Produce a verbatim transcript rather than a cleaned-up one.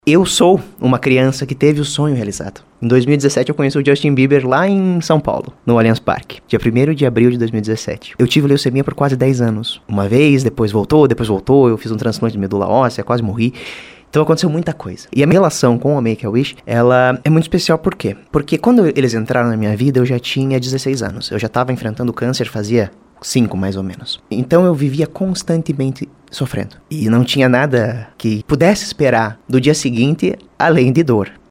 Eu sou uma criança que teve o sonho realizado. Em dois mil e dezessete eu conheci o Justin Bieber lá em São Paulo, no Allianz Parque, dia primeiro de abril de dois mil e dezessete. Eu tive leucemia por quase dez anos. Uma vez, depois voltou, depois voltou, eu fiz um transplante de medula óssea, quase morri. Então aconteceu muita coisa. E a minha relação com a Make-A-Wish, ela é muito especial por quê? Porque quando eles entraram na minha vida, eu já tinha dezesseis anos. Eu já estava enfrentando câncer fazia cinco, mais ou menos. Então eu vivia constantemente sofrendo. E não tinha nada que pudesse esperar do dia seguinte, além de dor.